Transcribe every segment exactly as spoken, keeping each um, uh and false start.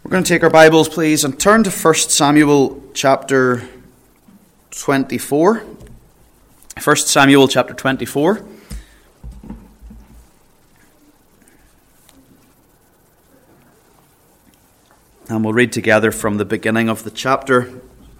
We're going to take our Bibles, please, and turn to First Samuel chapter twenty-four. First Samuel chapter twenty-four. And we'll read together from the beginning of the chapter.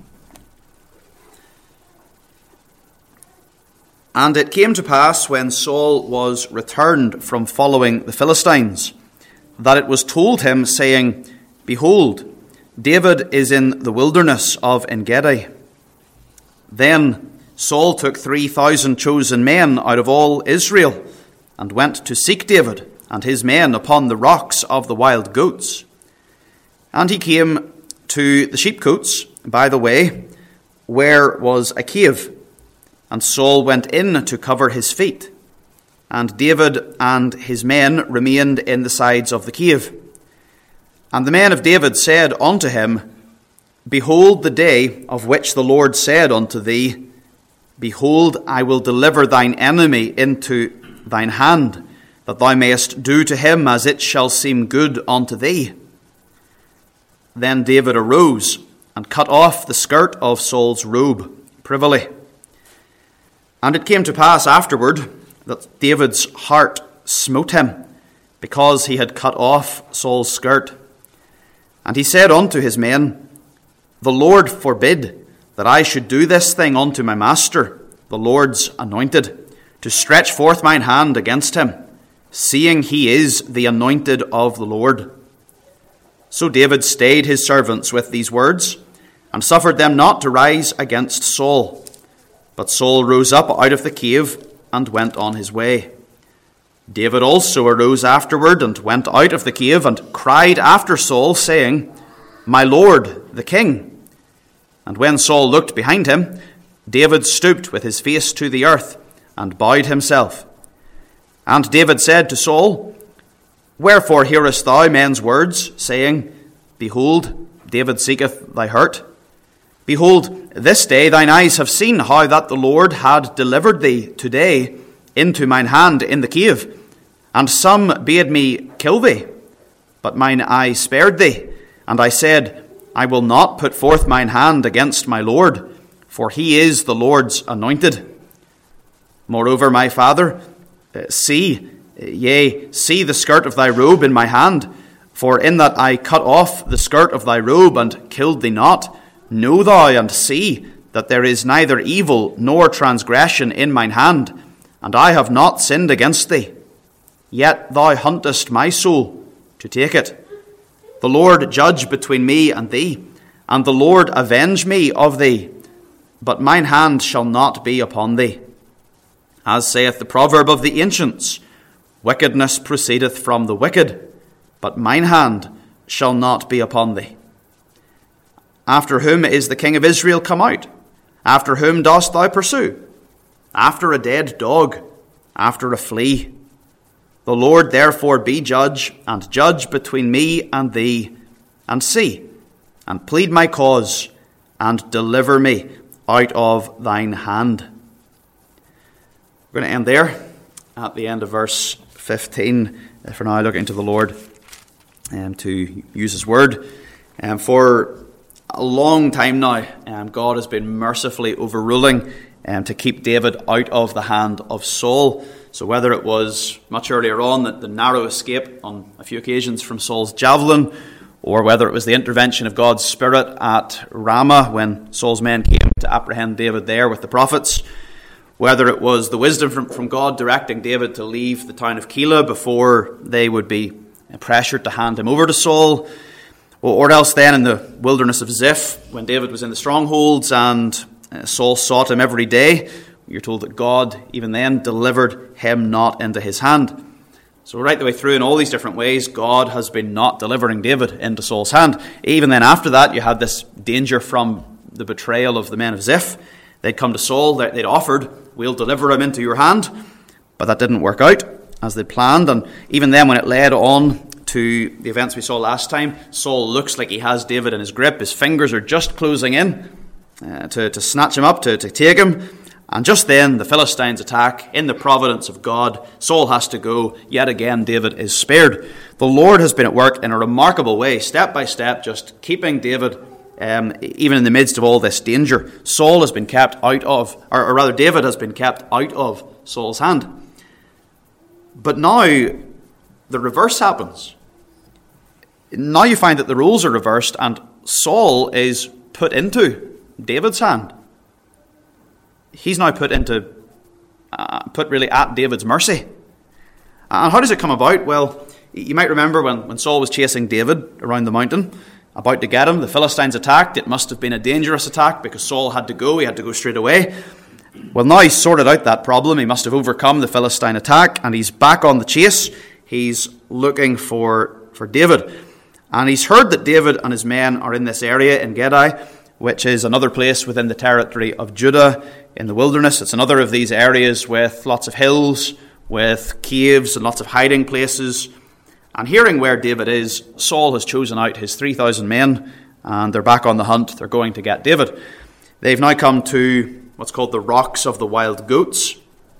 And it came to pass, when Saul was returned from following the Philistines, that it was told him, saying, Behold, David is in the wilderness of En-gedi. Then Saul took three thousand chosen men out of all Israel, and went to seek David and his men upon the rocks of the wild goats. And he came to the sheepcotes by the way, where was a cave. And Saul went in to cover his feet. And David and his men remained in the sides of the cave. And the men of David said unto him, Behold the day of which the Lord said unto thee, Behold, I will deliver thine enemy into thine hand, that thou mayest do to him as it shall seem good unto thee. Then David arose and cut off the skirt of Saul's robe privily. And it came to pass afterward that David's heart smote him, because he had cut off Saul's skirt. And he said unto his men, The Lord forbid that I should do this thing unto my master, the Lord's anointed, to stretch forth mine hand against him, seeing he is the anointed of the Lord. So David stayed his servants with these words, and suffered them not to rise against Saul. But Saul rose up out of the cave, and went on his way. David also arose afterward, and went out of the cave, and cried after Saul, saying, My lord, the king. And when Saul looked behind him, David stooped with his face to the earth, and bowed himself. And David said to Saul, Wherefore hearest thou men's words, saying, Behold, David seeketh thy hurt? Behold, this day thine eyes have seen how that the Lord had delivered thee today into mine hand in the cave. And some bade me kill thee, but mine eye spared thee. And I said, I will not put forth mine hand against my Lord, for he is the Lord's anointed. Moreover, my father, see, yea, see the skirt of thy robe in my hand. For in that I cut off the skirt of thy robe and killed thee not, know thou and see that there is neither evil nor transgression in mine hand, and I have not sinned against thee. Yet thou huntest my soul to take it. The Lord judge between me and thee, and the Lord avenge me of thee, but mine hand shall not be upon thee. As saith the proverb of the ancients, Wickedness proceedeth from the wicked, but mine hand shall not be upon thee. After whom is the king of Israel come out? After whom dost thou pursue? After a dead dog, after a flea. The Lord therefore be judge, and judge between me and thee, and see, and plead my cause, and deliver me out of thine hand. We're going to end there at the end of verse fifteen. For now, looking to the Lord um, to use his word. Um, for a long time now, um, God has been mercifully overruling um, to keep David out of the hand of Saul. So whether it was much earlier on that the narrow escape on a few occasions from Saul's javelin, or whether it was the intervention of God's Spirit at Ramah when Saul's men came to apprehend David there with the prophets, whether it was the wisdom from, from God directing David to leave the town of Keilah before they would be pressured to hand him over to Saul, or, or else then in the wilderness of Ziph when David was in the strongholds and uh, Saul sought him every day. You're told that God, even then, delivered him not into his hand. So right the way through in all these different ways, God has been not delivering David into Saul's hand. Even then after that, you had this danger from the betrayal of the men of Ziph. They'd come to Saul, they'd offered, we'll deliver him into your hand. But that didn't work out as they'd planned. And even then when it led on to the events we saw last time, Saul looks like he has David in his grip. His fingers are just closing in uh, to, to snatch him up, to, to take him. And just then the Philistines attack. In the providence of God, Saul has to go. Yet again, David is spared. The Lord has been at work in a remarkable way, step by step, just keeping David, um, even in the midst of all this danger. Saul has been kept out of, or, or rather David has been kept out of Saul's hand. But now the reverse happens. Now you find that the roles are reversed and Saul is put into David's hand. He's now put into, uh, put really at David's mercy. And how does it come about? Well, you might remember when, when Saul was chasing David around the mountain, about to get him, the Philistines attacked. It must have been a dangerous attack because Saul had to go. He had to go straight away. Well, now he's sorted out that problem. He must have overcome the Philistine attack and he's back on the chase. He's looking for, for David. And he's heard that David and his men are in this area in Gedi, which is another place within the territory of Judah in the wilderness. It's another of these areas with lots of hills, with caves and lots of hiding places. And hearing where David is, Saul has chosen out his three thousand men, and they're back on the hunt. They're going to get David. They've now come to what's called the Rocks of the Wild Goats.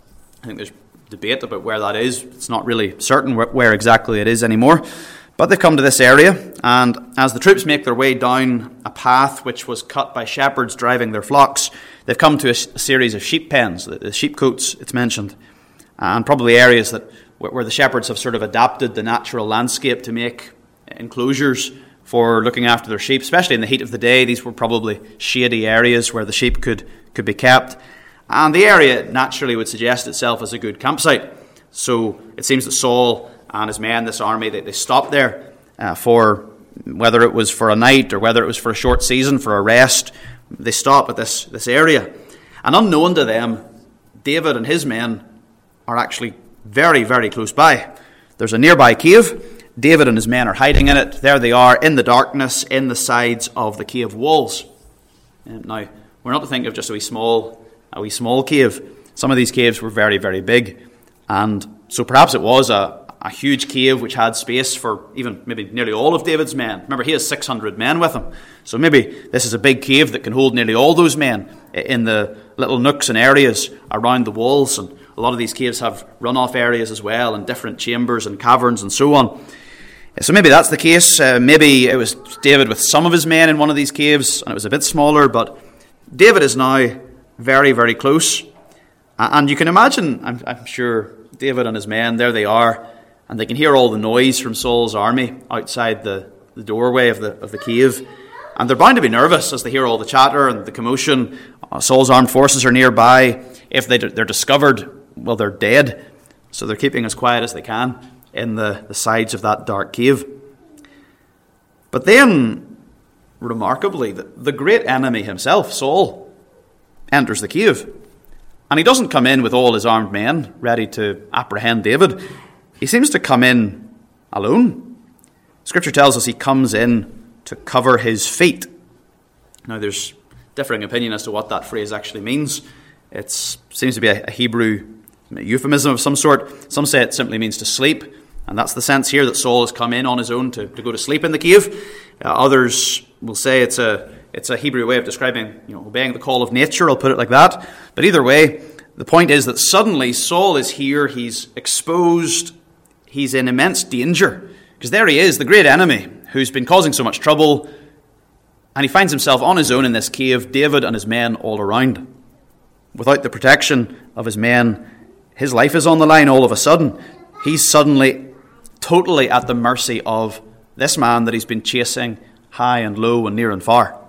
I think there's debate about where that is. It's not really certain where, where exactly it is anymore. But they've come to this area, and as the troops make their way down a path which was cut by shepherds driving their flocks, they've come to a, a series of sheep pens, the, the sheepcotes it's mentioned, and probably areas that where, where the shepherds have sort of adapted the natural landscape to make enclosures for looking after their sheep, especially in the heat of the day. These were probably shady areas where the sheep could, could be kept. And the area naturally would suggest itself as a good campsite. So it seems that Saul and his men, this army, they, they stopped there uh, for, whether it was for a night or whether it was for a short season, for a rest. They stop at this, this area. And unknown to them, David and his men are actually very, very close by. There's a nearby cave. David and his men are hiding in it. There they are in the darkness, in the sides of the cave walls. Um, now, we're not to think of just a wee small, a wee small cave. Some of these caves were very, very big. And so perhaps it was a A huge cave which had space for even maybe nearly all of David's men. Remember, he has six hundred men with him. So maybe this is a big cave that can hold nearly all those men in the little nooks and areas around the walls. And a lot of these caves have runoff areas as well, and different chambers and caverns and so on. So maybe that's the case. Uh, maybe it was David with some of his men in one of these caves, and it was a bit smaller. But David is now very, very close. And you can imagine, I'm, I'm sure, David and his men, there they are. And they can hear all the noise from Saul's army outside the, the doorway of the of the cave. And they're bound to be nervous as they hear all the chatter and the commotion. Uh, Saul's armed forces are nearby. If they, they're discovered, well, they're dead. So they're keeping as quiet as they can in the, the sides of that dark cave. But then, remarkably, the, the great enemy himself, Saul, enters the cave. And he doesn't come in with all his armed men ready to apprehend David. He seems to come in alone. Scripture tells us he comes in to cover his feet. Now, there's differing opinion as to what that phrase actually means. It seems to be a Hebrew euphemism of some sort. Some say it simply means to sleep, and that's the sense here, that Saul has come in on his own to, to go to sleep in the cave. Uh, others will say it's a it's a Hebrew way of describing, you know, obeying the call of nature. I'll put it like that. But either way, the point is that suddenly Saul is here. He's exposed. He's in immense danger, because there he is, the great enemy who's been causing so much trouble, and he finds himself on his own in this cave, David and his men all around. Without the protection of his men, his life is on the line all of a sudden. He's suddenly totally at the mercy of this man that he's been chasing high and low and near and far.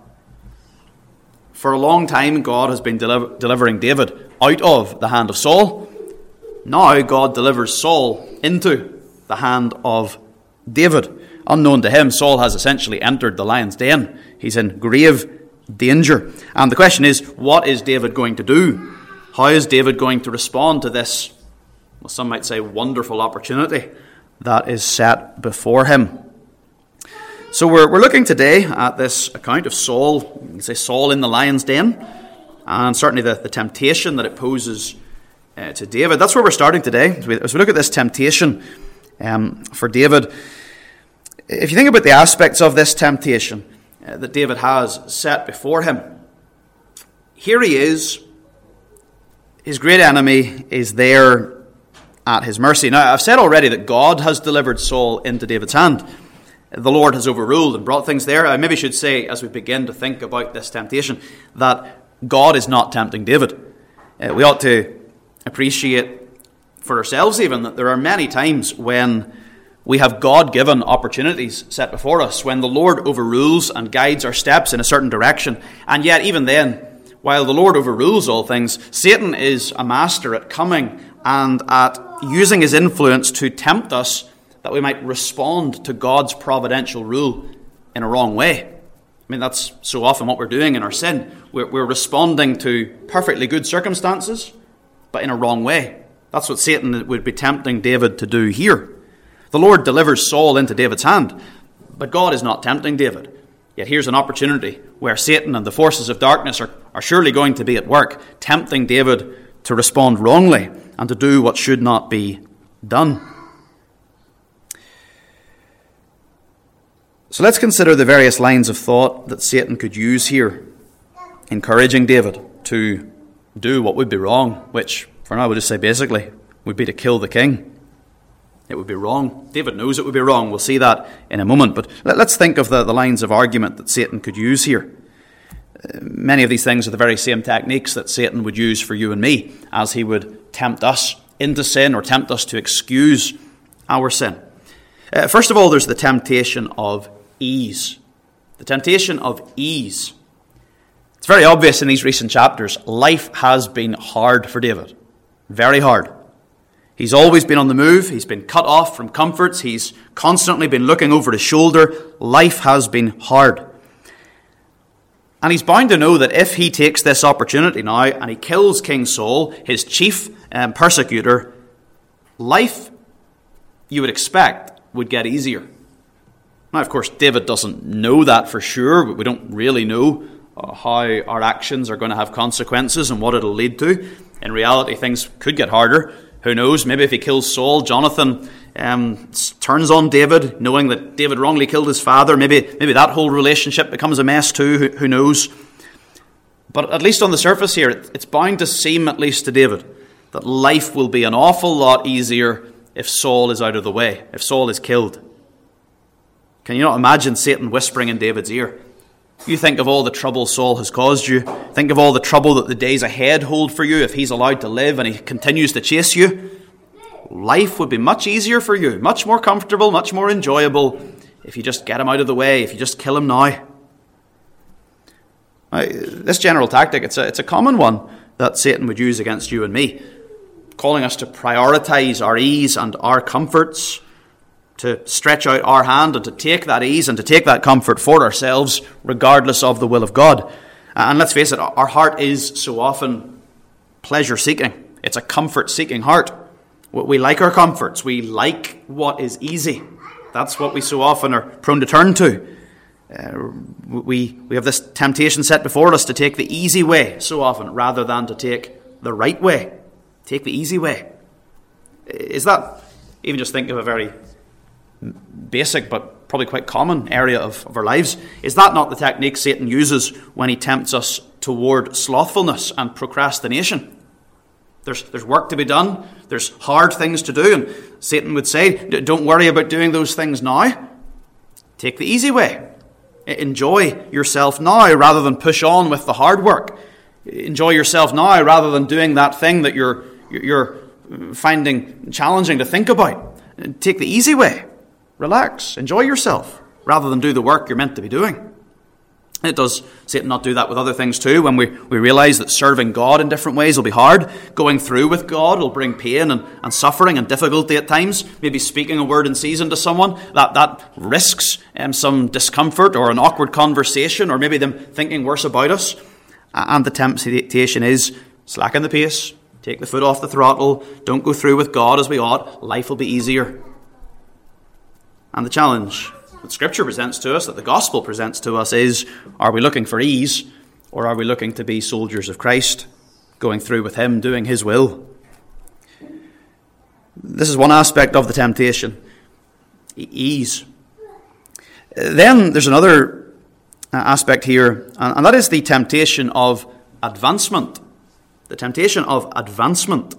For a long time, God has been deliver- delivering David out of the hand of Saul. Now God delivers Saul into the hand of David. Unknown to him, Saul has essentially entered the lion's den. He's in grave danger. And the question is, what is David going to do? How is David going to respond to this, well, some might say, wonderful opportunity that is set before him? So we're, we're looking today at this account of Saul, you can say Saul in the lion's den, and certainly the, the temptation that it poses Uh, to David. That's where we're starting today. As we, as we look at this temptation um, for David, if you think about the aspects of this temptation uh, that David has set before him, here he is his great enemy is there at his mercy. Now, I've said already that God has delivered Saul into David's hand. The Lord has overruled and brought things there. I maybe should say, as we begin to think about this temptation, that God is not tempting David. Uh, we ought to appreciate for ourselves even that there are many times when we have God-given opportunities set before us, when the Lord overrules and guides our steps in a certain direction. And yet, even then, while the Lord overrules all things, Satan is a master at coming and at using his influence to tempt us that we might respond to God's providential rule in a wrong way. I mean, that's so often what we're doing in our sin. We're, we're responding to perfectly good circumstances, but in a wrong way. That's what Satan would be tempting David to do here. The Lord delivers Saul into David's hand, but God is not tempting David. Yet here's an opportunity where Satan and the forces of darkness are, are surely going to be at work, tempting David to respond wrongly and to do what should not be done. So let's consider the various lines of thought that Satan could use here, encouraging David to do what would be wrong, which, for now, we'll just say basically, would be to kill the king. It would be wrong. David knows it would be wrong. We'll see that in a moment. But let's think of the, the lines of argument that Satan could use here. Uh, many of these things are the very same techniques that Satan would use for you and me, as he would tempt us into sin or tempt us to excuse our sin. Uh, first of all, there's the temptation of ease. The temptation of ease. It's very obvious in these recent chapters. Life has been hard for David. Very hard. He's always been on the move. He's been cut off from comforts. He's constantly been looking over his shoulder. Life has been hard. And he's bound to know that if he takes this opportunity now and he kills King Saul, his chief um, persecutor, life, you would expect, would get easier. Now, of course, David doesn't know that for sure, but we don't really know uh, how our actions are going to have consequences and what it'll lead to. In reality, things could get harder. Who knows? Maybe if he kills Saul, Jonathan um, turns on David, knowing that David wrongly killed his father. Maybe maybe that whole relationship becomes a mess too. Who, who knows? But at least on the surface here, it's bound to seem, at least to David, that life will be an awful lot easier if Saul is out of the way, if Saul is killed. Can you not imagine Satan whispering in David's ear? You think of all the trouble Saul has caused you. Think of all the trouble that the days ahead hold for you if he's allowed to live and he continues to chase you. Life would be much easier for you, much more comfortable, much more enjoyable if you just get him out of the way, if you just kill him now. Now, this general tactic, it's a, it's a common one that Satan would use against you and me, calling us to prioritize our ease and our comforts, to stretch out our hand and to take that ease and to take that comfort for ourselves, regardless of the will of God. And let's face it, our heart is so often pleasure-seeking. It's a comfort-seeking heart. We like our comforts. We like what is easy. That's what we so often are prone to turn to. Uh, we, we have this temptation set before us to take the easy way so often, rather than to take the right way. Take the easy way. Is that, even just think of a very basic but probably quite common area of, of our lives, is that not the technique Satan uses when he tempts us toward slothfulness and procrastination? There's, there's work to be done, there's hard things to do, and Satan would say, don't worry about doing those things now. Take the easy way. Enjoy yourself now rather than push on with the hard work. Enjoy yourself now rather than doing that thing that you're, you're finding challenging to think about. Take the easy way. Relax, enjoy yourself, rather than do the work you're meant to be doing. It does Satan not do that with other things too? When we, we realize that serving God in different ways will be hard, going through with God will bring pain and, and suffering and difficulty at times, maybe speaking a word in season to someone, that, that risks um, some discomfort or an awkward conversation, or maybe them thinking worse about us. And the temptation is, slacken the pace, take the foot off the throttle, don't go through with God as we ought, life will be easier. And the challenge that Scripture presents to us, that the Gospel presents to us, is, are we looking for ease, or are we looking to be soldiers of Christ, going through with Him, doing His will? This is one aspect of the temptation, ease. Then there's another aspect here, and that is the temptation of advancement. the temptation of advancement.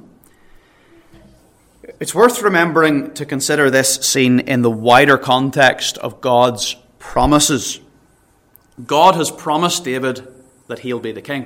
It's worth remembering to consider this scene in the wider context of God's promises. God has promised David that he'll be the king.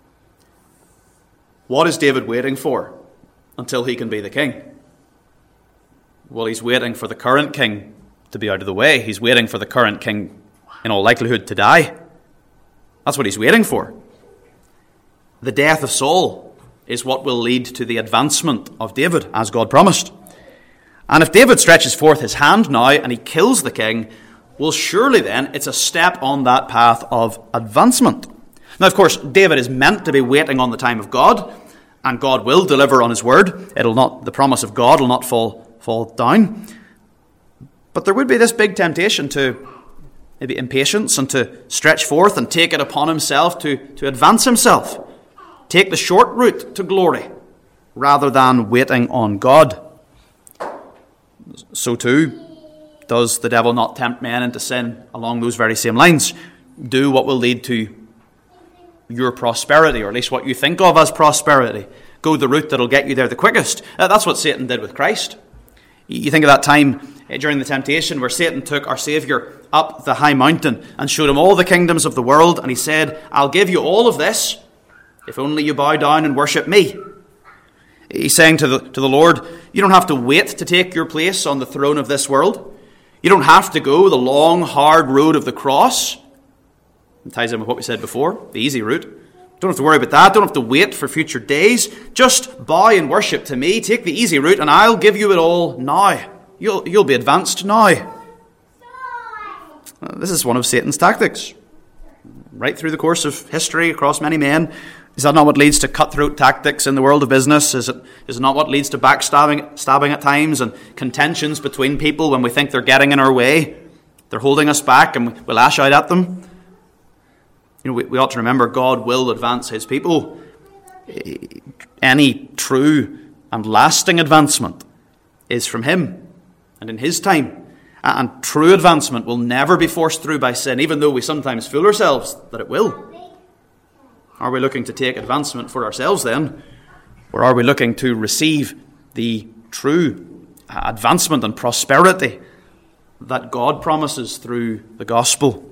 What is David waiting for until he can be the king? Well, he's waiting for the current king to be out of the way. He's waiting for the current king, in all likelihood, to die. That's what he's waiting for. The death of Saul is what will lead to the advancement of David, as God promised. And if David stretches forth his hand now and he kills the king, well, surely then it's a step on that path of advancement. Now, of course, David is meant to be waiting on the time of God, and God will deliver on his word. It'll not, the promise of God will not fall, fall down. But there would be this big temptation to maybe impatience and to stretch forth and take it upon himself to, to advance himself. Take the short route to glory rather than waiting on God. So too does the devil not tempt men into sin along those very same lines. Do what will lead to your prosperity, or at least what you think of as prosperity. Go the route that'll get you there the quickest. Uh, that's what Satan did with Christ. You think of that time uh, during the temptation where Satan took our Saviour up the high mountain and showed him all the kingdoms of the world, and he said, I'll give you all of this if only you bow down and worship me. He's saying to the, to the Lord, you don't have to wait to take your place on the throne of this world. You don't have to go the long, hard road of the cross. It ties in with what we said before, the easy route. Don't have to worry about that. Don't have to wait for future days. Just bow and worship to me. Take the easy route and I'll give you it all now. You'll, you'll be advanced now. This is one of Satan's tactics. Right through the course of history, across many men. Is that not what leads to cutthroat tactics in the world of business? Is it, is it not what leads to backstabbing stabbing at times and contentions between people when we think they're getting in our way? They're holding us back and we lash out at them. You know, we, we ought to remember God will advance his people. Any true and lasting advancement is from him and in his time. And true advancement will never be forced through by sin, even though we sometimes fool ourselves that it will. Are we looking to take advancement for ourselves then? Or are we looking to receive the true advancement and prosperity that God promises through the gospel?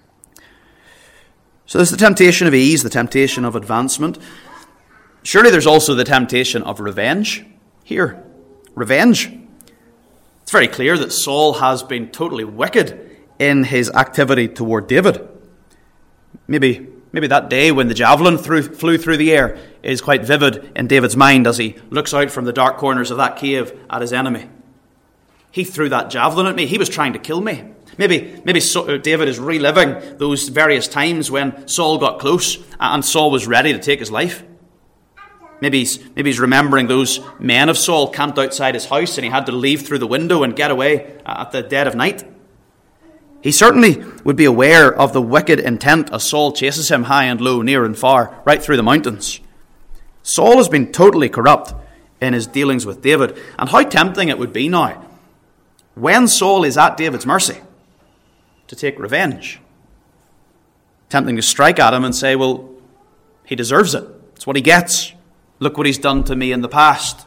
So there's the temptation of ease, the temptation of advancement. Surely there's also the temptation of revenge here. Revenge. It's very clear that Saul has been totally wicked in his activity toward David. Maybe Maybe that day when the javelin threw, flew through the air is quite vivid in David's mind as he looks out from the dark corners of that cave at his enemy. He threw that javelin at me. He was trying to kill me. Maybe, maybe David is reliving those various times when Saul got close and Saul was ready to take his life. Maybe he's, maybe he's remembering those men of Saul camped outside his house and he had to leave through the window and get away at the dead of night. He certainly would be aware of the wicked intent as Saul chases him high and low, near and far, right through the mountains. Saul has been totally corrupt in his dealings with David. And how tempting it would be now, when Saul is at David's mercy, to take revenge. Tempting to strike at him and say, well, he deserves it. It's what he gets. Look what he's done to me in the past.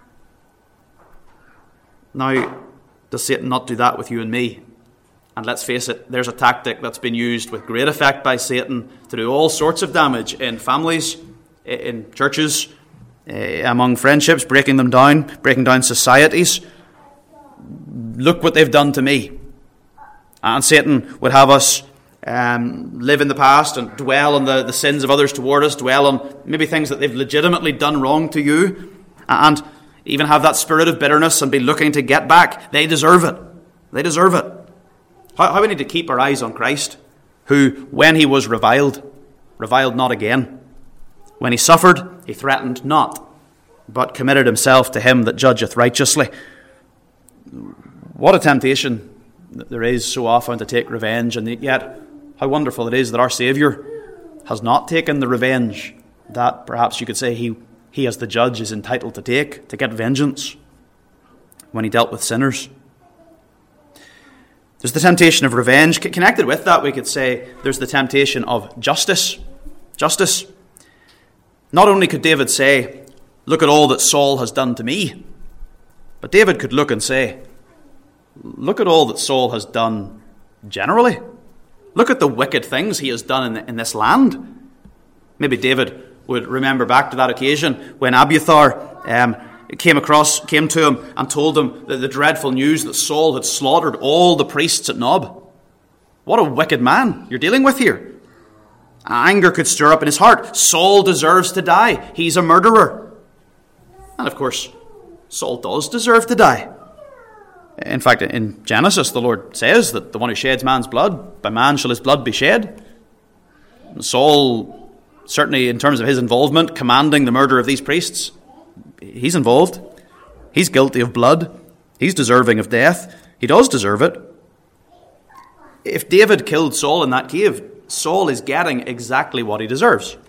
Now, does Satan not do that with you and me? And let's face it, there's a tactic that's been used with great effect by Satan to do all sorts of damage in families, in churches, among friendships, breaking them down, breaking down societies. Look what they've done to me. And Satan would have us um, live in the past and dwell on the, the sins of others toward us, dwell on maybe things that they've legitimately done wrong to you, and even have that spirit of bitterness and be looking to get back. They deserve it. They deserve it. How, how we need to keep our eyes on Christ, who, when he was reviled, reviled not again. When he suffered, he threatened not, but committed himself to him that judgeth righteously. What a temptation there is so often to take revenge, and yet how wonderful it is that our Saviour has not taken the revenge that perhaps you could say he, he as the judge is entitled to take, to get vengeance when he dealt with sinners. There's the temptation of revenge. Connected with that, we could say there's the temptation of justice. Justice. Not only could David say, look at all that Saul has done to me, but David could look and say, look at all that Saul has done generally. Look at the wicked things he has done in, in this land. Maybe David would remember back to that occasion when Abiathar um, came across, came to him and told him the, the dreadful news that Saul had slaughtered all the priests at Nob. What a wicked man you're dealing with here. Anger could stir up in his heart. Saul deserves to die. He's a murderer. And of course, Saul does deserve to die. In fact, in Genesis, the Lord says that the one who sheds man's blood, by man shall his blood be shed. Saul, certainly in terms of his involvement, commanding the murder of these priests, he's involved. He's guilty of blood. He's deserving of death. He does deserve it. If David killed Saul in that cave, Saul is getting exactly what he deserves.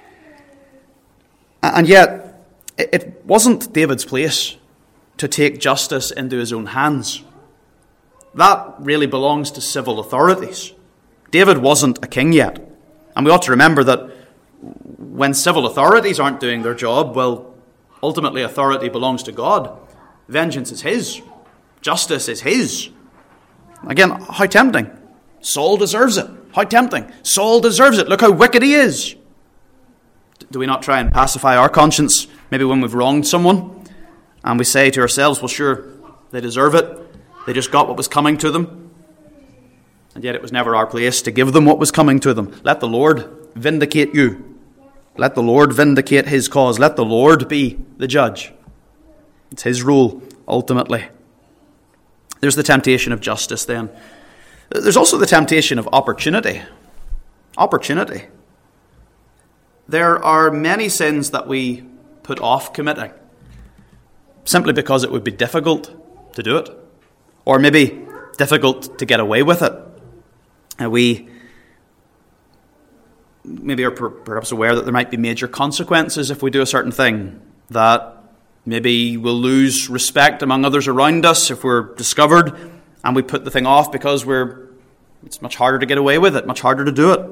And yet, it wasn't David's place to take justice into his own hands. That really belongs to civil authorities. David wasn't a king yet. And we ought to remember that when civil authorities aren't doing their job, well, ultimately authority belongs to God. Vengeance is his. Justice is his. Again, how tempting. Saul deserves it. How tempting. Saul deserves it. Look how wicked he is. Do we not try and pacify our conscience, maybe when we've wronged someone, and we say to ourselves, well, sure, they deserve it. They just got what was coming to them. And yet it was never our place to give them what was coming to them. Let the Lord vindicate you. Let the Lord vindicate his cause. Let the Lord be the judge. It's his rule, ultimately. There's the temptation of justice then. There's also the temptation of opportunity. Opportunity. There are many sins that we put off committing, simply because it would be difficult to do it, or maybe difficult to get away with it. And we maybe are perhaps aware that there might be major consequences if we do a certain thing, that maybe we'll lose respect among others around us if we're discovered, and we put the thing off because we're it's much harder to get away with it, much harder to do it.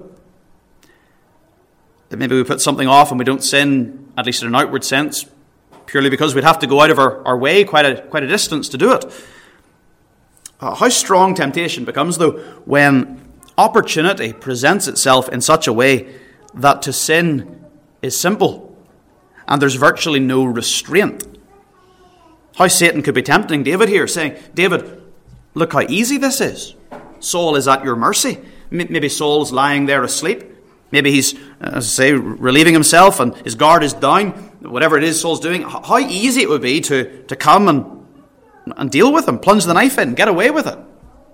That maybe we put something off and we don't sin, at least in an outward sense, purely because we'd have to go out of our, our way quite a quite a distance to do it. Uh, how strong temptation becomes, though, when opportunity presents itself in such a way that to sin is simple and there's virtually no restraint. How Satan could be tempting David here, saying, David, look how easy this is. Saul is at your mercy. Maybe Saul's lying there asleep. Maybe he's, as I say, relieving himself and his guard is down. Whatever it is Saul's doing, how easy it would be to, to come and, and deal with him, plunge the knife in, get away with it.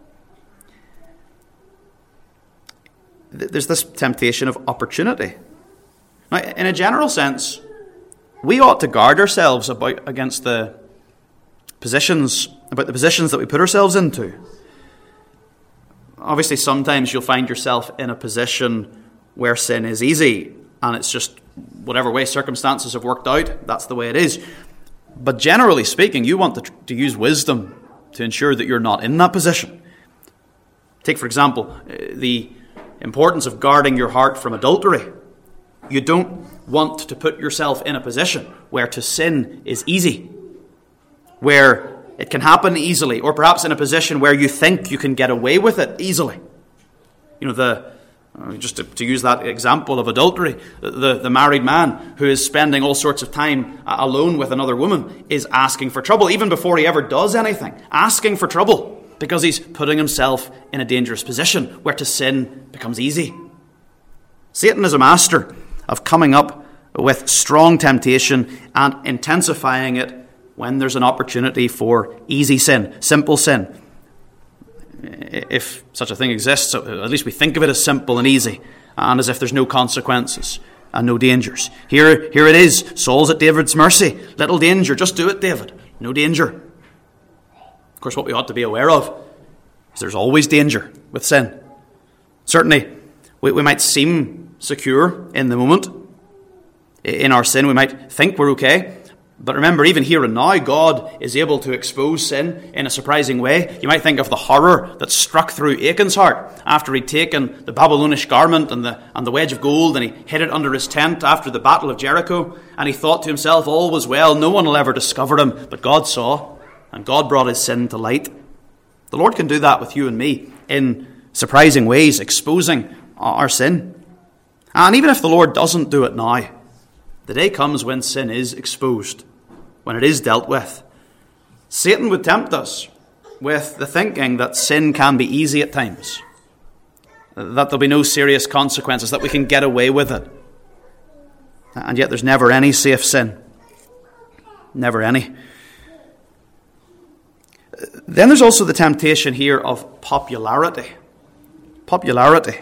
There's this temptation of opportunity. Now, in a general sense, we ought to guard ourselves about against the positions, about the positions that we put ourselves into. Obviously, sometimes you'll find yourself in a position where sin is easy, and it's just whatever way circumstances have worked out, that's the way it is. But generally speaking, you want to, to use wisdom to ensure that you're not in that position. Take, for example, the importance of guarding your heart from adultery. You don't want to put yourself in a position where to sin is easy, where it can happen easily, or perhaps in a position where you think you can get away with it easily. You know, the just to, to use that example of adultery, the, the married man who is spending all sorts of time alone with another woman is asking for trouble, even before he ever does anything, asking for trouble, because he's putting himself in a dangerous position where to sin becomes easy. Satan is a master of coming up with strong temptation and intensifying it when there's an opportunity for easy sin, simple sin. If such a thing exists, at least we think of it as simple and easy, and as if there's no consequences and no dangers. Here, here it is. Saul's at David's mercy. Little danger. Just do it, David. No danger. Of course, what we ought to be aware of is there's always danger with sin. Certainly, we, we might seem secure in the moment. In our sin, we might think we're okay. But remember, even here and now, God is able to expose sin in a surprising way. You might think of the horror that struck through Achan's heart after he'd taken the Babylonish garment and the, and the wedge of gold, and he hid it under his tent after the battle of Jericho, and he thought to himself, all was well, no one will ever discover him. But God saw, and God brought his sin to light. The Lord can do that with you and me in surprising ways, exposing our sin. And even if the Lord doesn't do it now, the day comes when sin is exposed, when it is dealt with. Satan would tempt us with the thinking that sin can be easy at times, that there'll be no serious consequences, that we can get away with it. And yet there's never any safe sin. Never any. Then there's also the temptation here of popularity. Popularity.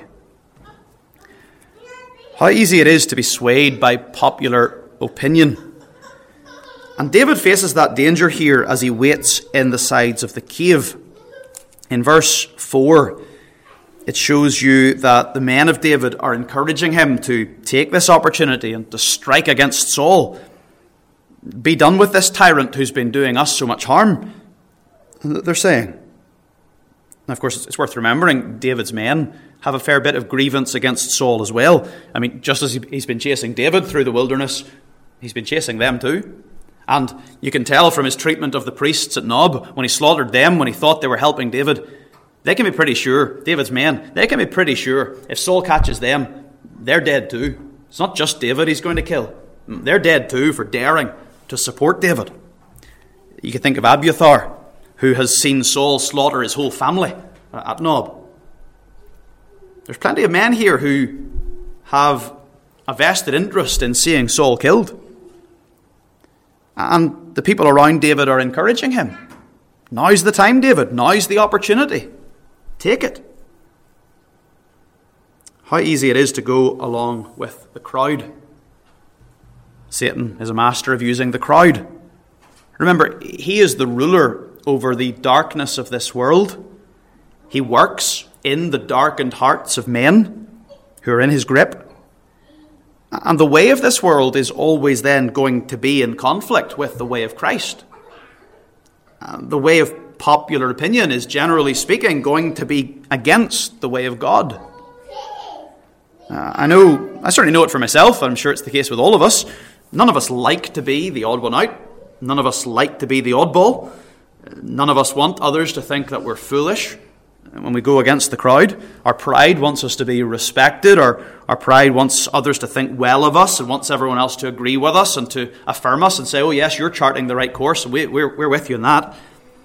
How easy it is to be swayed by popular opinion. And David faces that danger here as he waits in the sides of the cave. In verse four, it shows you that the men of David are encouraging him to take this opportunity and to strike against Saul. Be done with this tyrant who's been doing us so much harm, they're saying. And of course, it's worth remembering David's men have a fair bit of grievance against Saul as well. I mean, just as he's been chasing David through the wilderness, he's been chasing them too. And you can tell from his treatment of the priests at Nob, when he slaughtered them, when he thought they were helping David, they can be pretty sure, David's men, they can be pretty sure if Saul catches them, they're dead too. It's not just David he's going to kill. They're dead too for daring to support David. You can think of Abiathar, who has seen Saul slaughter his whole family at Nob. There's plenty of men here who have a vested interest in seeing Saul killed. And the people around David are encouraging him. Now's the time, David. Now's the opportunity. Take it. How easy it is to go along with the crowd. Satan is a master of using the crowd. Remember, he is the ruler over the darkness of this world. He works in the darkened hearts of men who are in his grip. And the way of this world is always then going to be in conflict with the way of Christ. And the way of popular opinion is, generally speaking, going to be against the way of God. Uh, I know, I certainly know it for myself, and I'm sure it's the case with all of us. None of us like to be the odd one out. None of us like to be the oddball. None of us want others to think that we're foolish when we go against the crowd. Our pride wants us to be respected. Our, our pride wants others to think well of us and wants everyone else to agree with us and to affirm us and say, oh yes, you're charting the right course. We, we're, we're with you in that.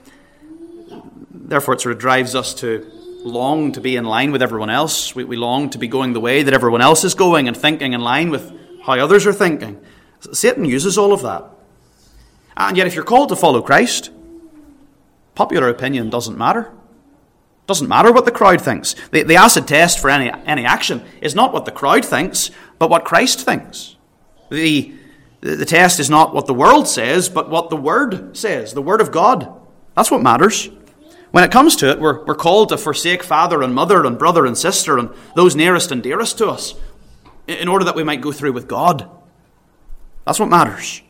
Therefore, it sort of drives us to long to be in line with everyone else. We, we long to be going the way that everyone else is going and thinking in line with how others are thinking. Satan uses all of that. And yet, if you're called to follow Christ, popular opinion doesn't matter. Doesn't matter what the crowd thinks. The, the acid test for any, any action is not what the crowd thinks, but what Christ thinks. The, the test is not what the world says, but what the Word says, the Word of God. That's what matters. When it comes to it, we're, we're called to forsake father and mother and brother and sister and those nearest and dearest to us in order that we might go through with God. That's what matters.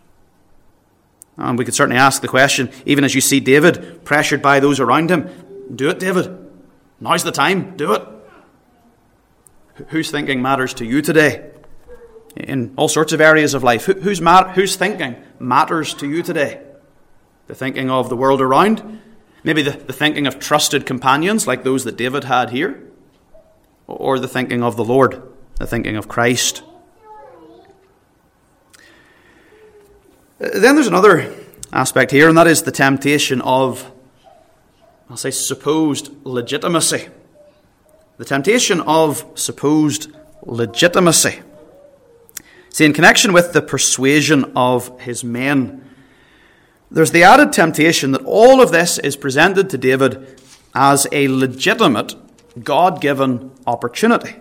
And we could certainly ask the question, even as you see David pressured by those around him, do it, David. Now's the time. Do it. Whose thinking matters to you today? In all sorts of areas of life. Whose, mat- whose thinking matters to you today? The thinking of the world around? Maybe the, the thinking of trusted companions like those that David had here? Or the thinking of the Lord? The thinking of Christ? Then there's another aspect here, and that is the temptation of, I'll say, supposed legitimacy. The temptation of supposed legitimacy. See, in connection with the persuasion of his men, there's the added temptation that all of this is presented to David as a legitimate, God-given opportunity.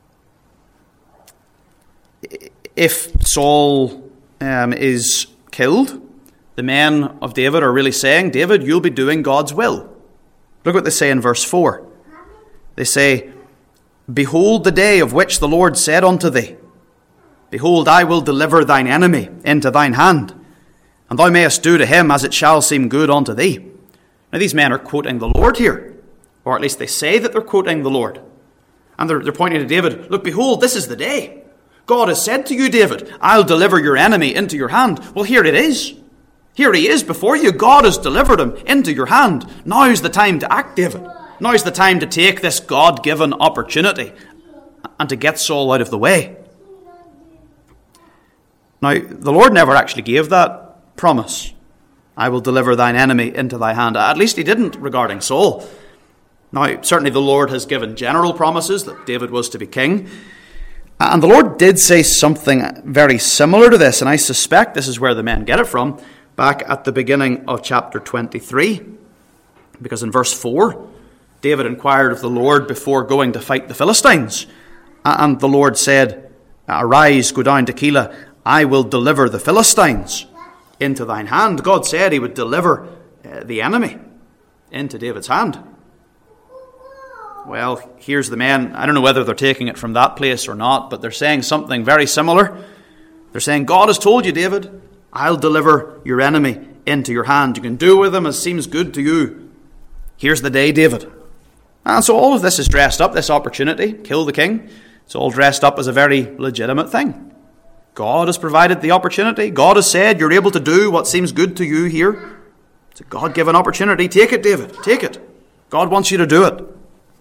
If Saul um, is killed, the men of David are really saying, David, you'll be doing God's will. Look what they say in verse four. They say, behold the day of which the Lord said unto thee, behold, I will deliver thine enemy into thine hand, and thou mayest do to him as it shall seem good unto thee. Now these men are quoting the Lord here, or at least they say that they're quoting the Lord. And they're, they're pointing to David, look, behold, this is the day. God has said to you, David, I'll deliver your enemy into your hand. Well, here it is. Here he is before you. God has delivered him into your hand. Now's the time to act, David. Now's the time to take this God-given opportunity and to get Saul out of the way. Now, the Lord never actually gave that promise. I will deliver thine enemy into thy hand. At least he didn't regarding Saul. Now, certainly the Lord has given general promises that David was to be king. And the Lord did say something very similar to this, and I suspect this is where the men get it from, back at the beginning of chapter twenty-three. Because in verse four, David inquired of the Lord before going to fight the Philistines. And the Lord said, arise, go down to Keilah, I will deliver the Philistines into thine hand. God said he would deliver uh, the enemy into David's hand. Well, here's the men. I don't know whether they're taking it from that place or not, but they're saying something very similar. They're saying, God has told you, David, I'll deliver your enemy into your hand. You can do with him as seems good to you. Here's the day, David. And so all of this is dressed up, this opportunity, kill the king. It's all dressed up as a very legitimate thing. God has provided the opportunity. God has said you're able to do what seems good to you here. It's a God-given opportunity. Take it, David. Take it. God wants you to do it.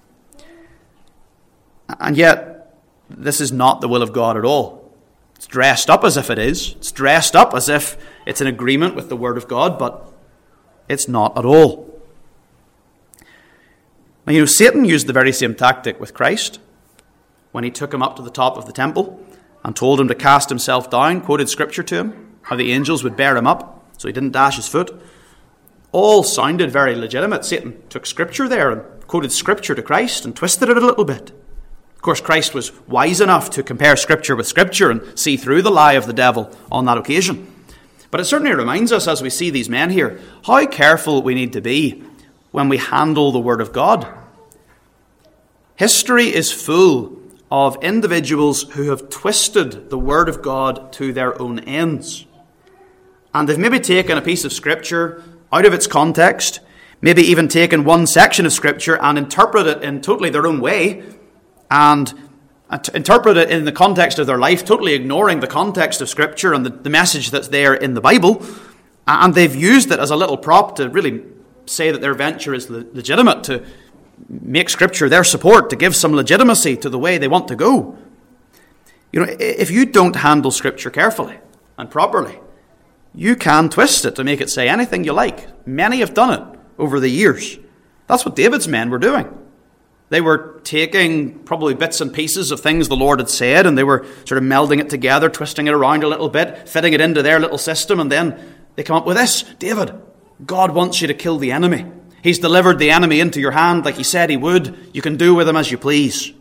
And yet, this is not the will of God at all. It's dressed up as if it is. It's dressed up as if it's in agreement with the Word of God, but it's not at all. Now, you know, Satan used the very same tactic with Christ when he took him up to the top of the temple and told him to cast himself down, quoted Scripture to him, how the angels would bear him up so he didn't dash his foot. All sounded very legitimate. Satan took Scripture there and quoted Scripture to Christ and twisted it a little bit. Of course, Christ was wise enough to compare Scripture with Scripture and see through the lie of the devil on that occasion. But it certainly reminds us, as we see these men here, how careful we need to be when we handle the Word of God. History is full of individuals who have twisted the Word of God to their own ends. And they've maybe taken a piece of Scripture out of its context, maybe even taken one section of Scripture and interpreted it in totally their own way, and interpret it in the context of their life, totally ignoring the context of Scripture and the, the message that's there in the Bible. And they've used it as a little prop to really say that their venture is le- legitimate, to make Scripture their support, to give some legitimacy to the way they want to go. You know, if you don't handle Scripture carefully and properly, you can twist it to make it say anything you like. Many have done it over the years. That's what David's men were doing. They were taking probably bits and pieces of things the Lord had said, and they were sort of melding it together, twisting it around a little bit, fitting it into their little system, and then they come up with this. David, God wants you to kill the enemy. He's delivered the enemy into your hand like he said he would. You can do with him as you please.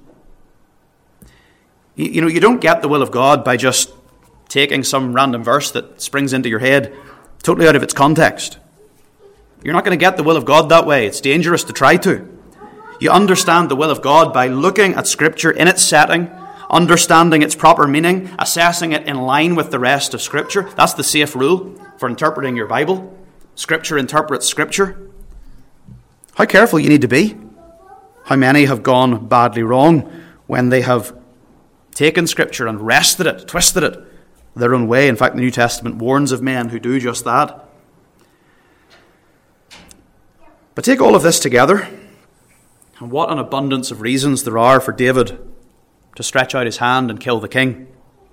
You, you know, you don't get the will of God by just taking some random verse that springs into your head totally out of its context. You're not going to get the will of God that way. It's dangerous to try to. You understand the will of God by looking at Scripture in its setting, understanding its proper meaning, assessing it in line with the rest of Scripture. That's the safe rule for interpreting your Bible. Scripture interprets Scripture. How careful you need to be. How many have gone badly wrong when they have taken Scripture and wrested it, twisted it their own way. In fact, the New Testament warns of men who do just that. But take all of this together, and what an abundance of reasons there are for David to stretch out his hand and kill the king.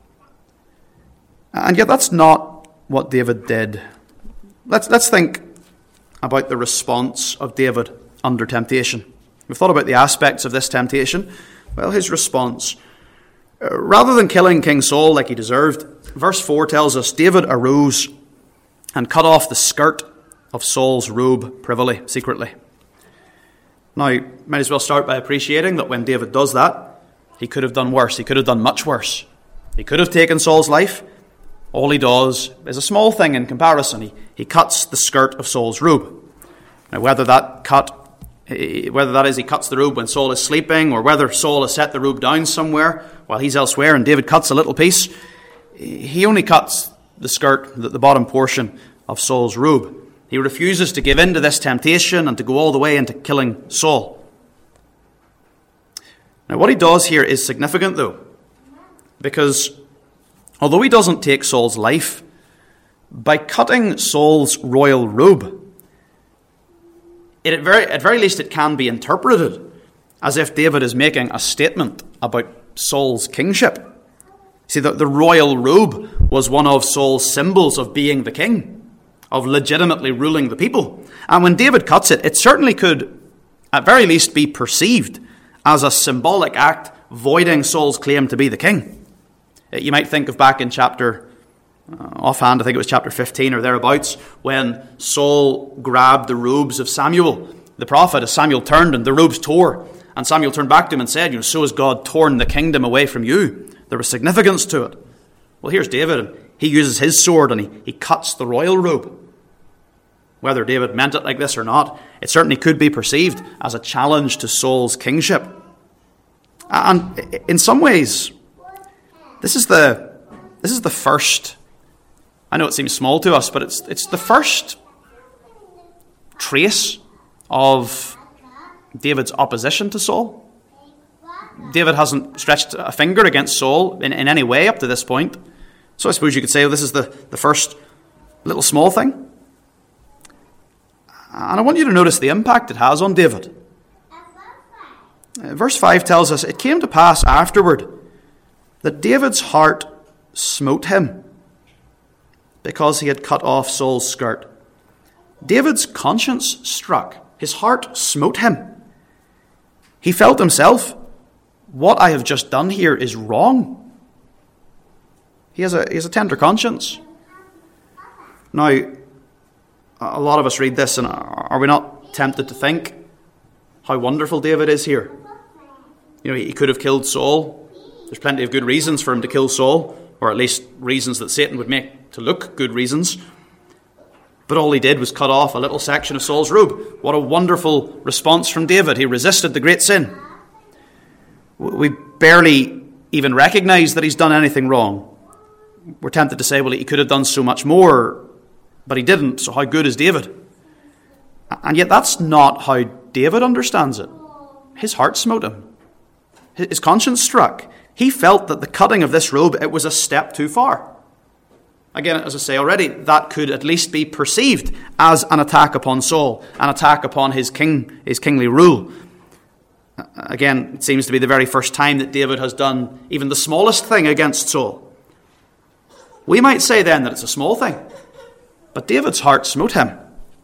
And yet that's not what David did. Let's, let's think about the response of David under temptation. We've thought about the aspects of this temptation. Well, his response. Uh, rather than killing King Saul like he deserved, verse four tells us, David arose and cut off the skirt of Saul's robe privily, secretly. Now, you might as well start by appreciating that when David does that, he could have done worse. He could have done much worse. He could have taken Saul's life. All he does is a small thing in comparison. He, he cuts the skirt of Saul's robe. Now, whether that cut, whether that is he cuts the robe when Saul is sleeping, or whether Saul has set the robe down somewhere while he's elsewhere and David cuts a little piece, he only cuts the skirt, the, the bottom portion of Saul's robe. He refuses to give in to this temptation and to go all the way into killing Saul. Now, what he does here is significant, though, because although he doesn't take Saul's life, by cutting Saul's royal robe, it, at, very, at very least it can be interpreted as if David is making a statement about Saul's kingship. See, the, the royal robe was one of Saul's symbols of being the king, of legitimately ruling the people. And when David cuts it, it certainly could, at very least, be perceived as a symbolic act voiding Saul's claim to be the king. You might think of back in chapter, uh, offhand, I think it was chapter fifteen or thereabouts, when Saul grabbed the robes of Samuel, the prophet, as Samuel turned and the robes tore. And Samuel turned back to him and said, you know, so has God torn the kingdom away from you. There was significance to it. Well, here's David, and he uses his sword and he, he cuts the royal robe. Whether David meant it like this or not, it certainly could be perceived as a challenge to Saul's kingship. And in some ways, this is the this is the first, I know it seems small to us, but it's it's the first trace of David's opposition to Saul. David hasn't stretched a finger against Saul in, in any way up to this point. So I suppose you could say, well, this is the, the first little small thing. And I want you to notice the impact it has on David. Verse five tells us, it came to pass afterward that David's heart smote him because he had cut off Saul's skirt. David's conscience struck. His heart smote him. He felt himself, what I have just done here is wrong. He has a, he has a tender conscience. Now, a lot of us read this, and are we not tempted to think how wonderful David is here? You know, he could have killed Saul. There's plenty of good reasons for him to kill Saul, or at least reasons that Satan would make to look good reasons. But all he did was cut off a little section of Saul's robe. What a wonderful response from David. He resisted the great sin. We barely even recognize that he's done anything wrong. We're tempted to say, well, he could have done so much more, but he didn't, so how good is David? And yet that's not how David understands it. His heart smote him. His conscience struck. He felt that the cutting of this robe, it was a step too far. Again, as I say already, that could at least be perceived as an attack upon Saul, an attack upon his king, his kingly rule. Again, it seems to be the very first time that David has done even the smallest thing against Saul. We might say then that it's a small thing, but David's heart smote him.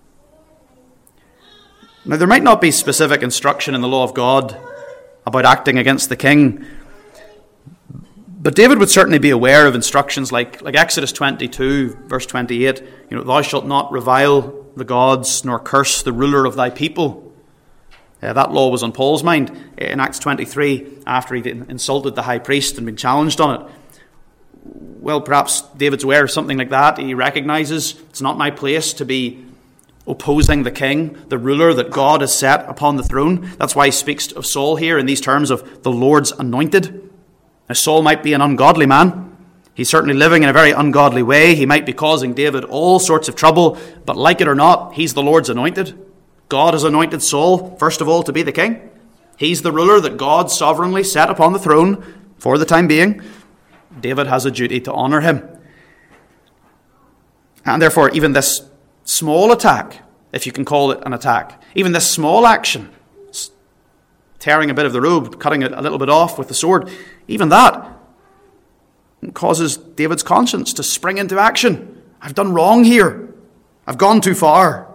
Now, there might not be specific instruction in the law of God about acting against the king, but David would certainly be aware of instructions like, like Exodus twenty-two, verse twenty-eight, you know, thou shalt not revile the gods, nor curse the ruler of thy people. Uh, that law was on Paul's mind in Acts twenty-three, after he'd insulted the high priest and been challenged on it. Well, perhaps David's aware of something like that. He recognizes it's not my place to be opposing the king, the ruler that God has set upon the throne. That's why he speaks of Saul here in these terms of the Lord's anointed. Now, Saul might be an ungodly man. He's certainly living in a very ungodly way. He might be causing David all sorts of trouble, but like it or not, he's the Lord's anointed. God has anointed Saul, first of all, to be the king. He's the ruler that God sovereignly set upon the throne for the time being. David has a duty to honor him. And therefore, even this small attack, if you can call it an attack, even this small action, tearing a bit of the robe, cutting it a little bit off with the sword, even that causes David's conscience to spring into action. I've done wrong here. I've gone too far.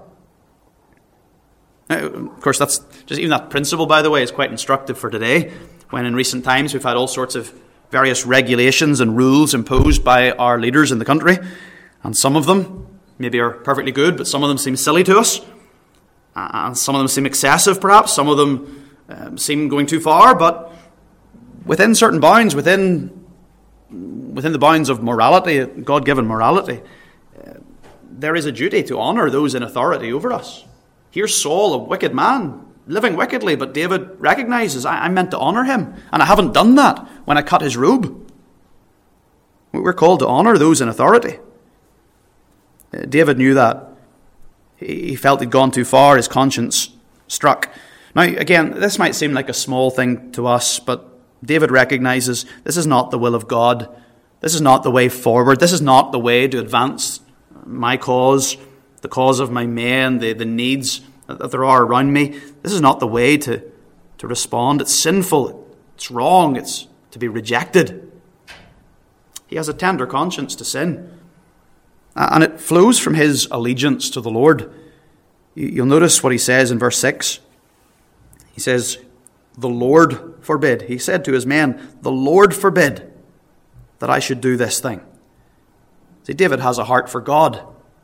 Now, of course, that's just even that principle, by the way, is quite instructive for today, when in recent times we've had all sorts of various regulations and rules imposed by our leaders in the country, and some of them maybe are perfectly good, but some of them seem silly to us, and some of them seem excessive, perhaps. Some of them um, seem going too far, but within certain bounds, within within the bounds of morality, God-given morality, uh, there is a duty to honor those in authority over us. Here's Saul, a wicked man, living wickedly, but David recognizes, I, I meant to honor him, and I haven't done that when I cut his robe. We're called to honor those in authority. David knew that. He felt he'd gone too far. His conscience struck. Now, again, this might seem like a small thing to us, but David recognizes this is not the will of God. This is not the way forward. This is not the way to advance my cause, the cause of my men, the, the needs that there are around me. This is not the way to, to respond. It's sinful. It's wrong. It's to be rejected. He has a tender conscience to sin. And it flows from his allegiance to the Lord. You'll notice what he says in verse six. He says, the Lord forbid. He said to his men, the Lord forbid that I should do this thing. See, David has a heart for God.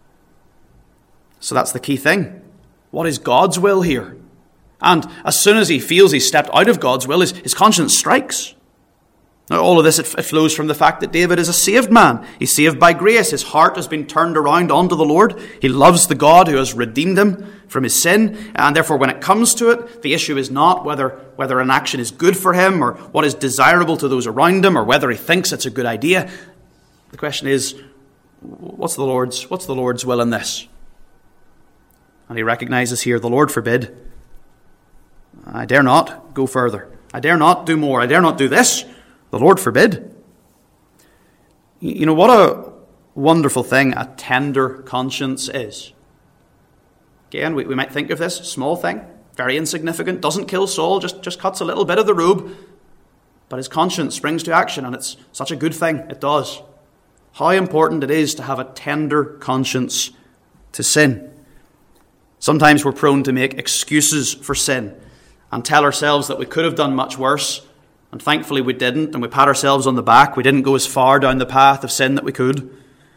So that's the key thing. What is God's will here? And as soon as he feels he's stepped out of God's will, his, his conscience strikes. Now, all of this, it, it flows from the fact that David is a saved man. He's saved by grace. His heart has been turned around onto the Lord. He loves the God who has redeemed him from his sin. And therefore, when it comes to it, the issue is not whether, whether an action is good for him or what is desirable to those around him or whether he thinks it's a good idea. The question is, what's the Lord's, what's the Lord's will in this? And he recognizes here, the Lord forbid. I dare not go further. I dare not do more. I dare not do this. The Lord forbid. You know, what a wonderful thing a tender conscience is. Again, we, we might think of this small thing, very insignificant, doesn't kill Saul, just, just cuts a little bit of the robe. But his conscience springs to action, and it's such a good thing. It does. How important it is to have a tender conscience to sin. Sometimes we're prone to make excuses for sin and tell ourselves that we could have done much worse. And thankfully we didn't, and we pat ourselves on the back. We didn't go as far down the path of sin that we could.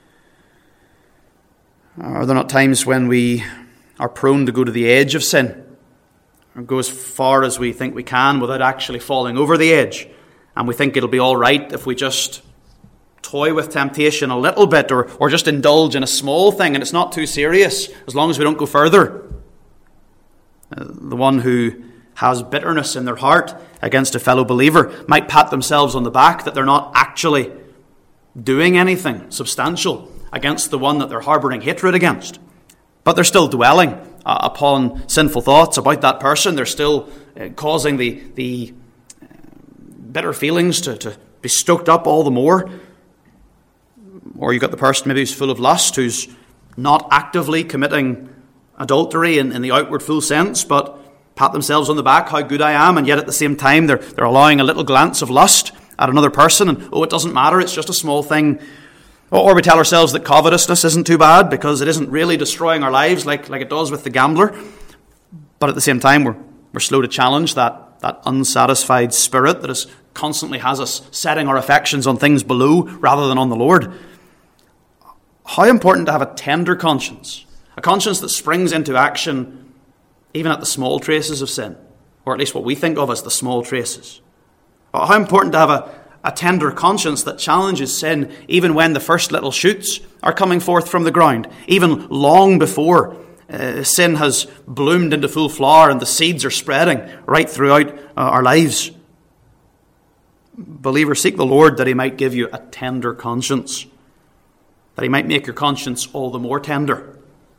Are there not times when we are prone to go to the edge of sin, or go as far as we think we can without actually falling over the edge? And we think it'll be all right if we just toy with temptation a little bit, or, or just indulge in a small thing, and it's not too serious, as long as we don't go further. Uh, the one who has bitterness in their heart against a fellow believer might pat themselves on the back that they're not actually doing anything substantial against the one that they're harboring hatred against. But they're still dwelling uh, upon sinful thoughts about that person. They're still uh, causing the, the uh, bitter feelings to, to be stoked up all the more. Or you've got the person maybe who's full of lust, who's not actively committing adultery in, in the outward full sense, but pat themselves on the back, how good I am, and yet at the same time they're, they're allowing a little glance of lust at another person, and oh, it doesn't matter, it's just a small thing. Or we tell ourselves that covetousness isn't too bad because it isn't really destroying our lives like, like it does with the gambler. But at the same time, we're, we're slow to challenge that, that unsatisfied spirit that is, constantly has us setting our affections on things below rather than on the Lord. How important to have a tender conscience, a conscience that springs into action even at the small traces of sin, or at least what we think of as the small traces. How important to have a, a tender conscience that challenges sin even when the first little shoots are coming forth from the ground, even long before uh, sin has bloomed into full flower and the seeds are spreading right throughout uh, our lives. Believer, seek the Lord that he might give you a tender conscience, that he might make your conscience all the more tender.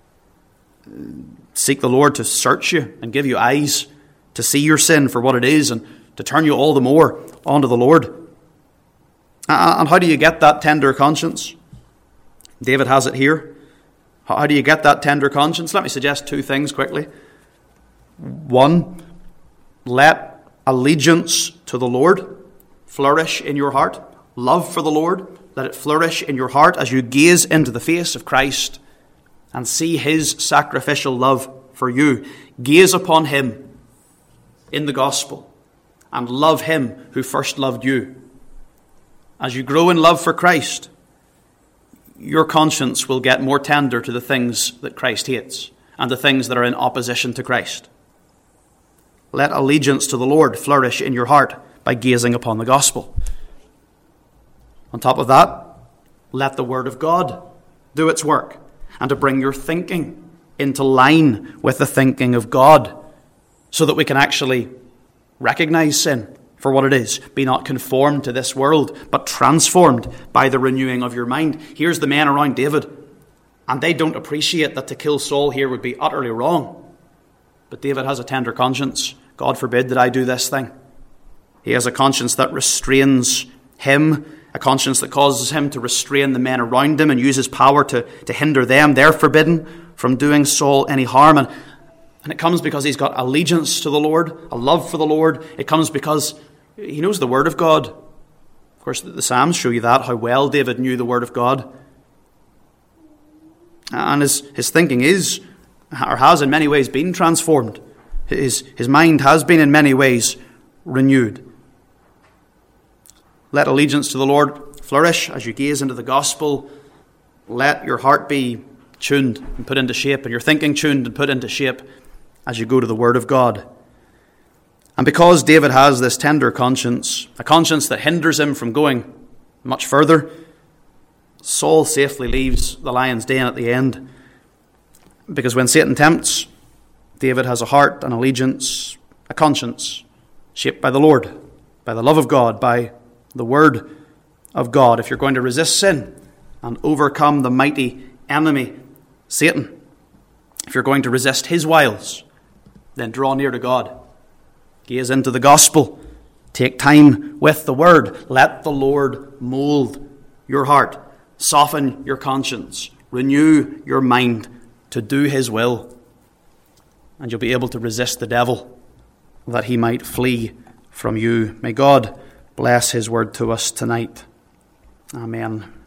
Seek the Lord to search you and give you eyes to see your sin for what it is and to turn you all the more onto the Lord. And how do you get that tender conscience? David has it here. How do you get that tender conscience? Let me suggest two things quickly. One, let allegiance to the Lord flourish in your heart. Love for the Lord, let it flourish in your heart as you gaze into the face of Christ and see his sacrificial love for you. Gaze upon him in the gospel and love him who first loved you. As you grow in love for Christ, your conscience will get more tender to the things that Christ hates and the things that are in opposition to Christ. Let allegiance to the Lord flourish in your heart by gazing upon the gospel. On top of that, let the word of God do its work, and to bring your thinking into line with the thinking of God, so that we can actually recognize sin for what it is. Be not conformed to this world, but transformed by the renewing of your mind. Here's the men around David. And they don't appreciate that to kill Saul here would be utterly wrong. But David has a tender conscience. God forbid that I do this thing. He has a conscience that restrains him, a conscience that causes him to restrain the men around him and use his power to, to hinder them. They're forbidden from doing Saul any harm. And, and it comes because he's got allegiance to the Lord, a love for the Lord. It comes because he knows the Word of God. Of course, the Psalms show you that, how well David knew the Word of God. And his, his thinking is, or has in many ways been transformed. His, his mind has been in many ways renewed. Let allegiance to the Lord flourish as you gaze into the gospel. Let your heart be tuned and put into shape, and your thinking tuned and put into shape as you go to the Word of God. And because David has this tender conscience, a conscience that hinders him from going much further, Saul safely leaves the lion's den at the end. Because when Satan tempts, David has a heart, an allegiance, a conscience shaped by the Lord, by the love of God, by the Word of God. If you're going to resist sin and overcome the mighty enemy, Satan, if you're going to resist his wiles, then draw near to God. Gaze into the gospel. Take time with the Word. Let the Lord mold your heart, soften your conscience, renew your mind to do his will. And you'll be able to resist the devil, that he might flee from you. May God bless his word to us tonight. Amen.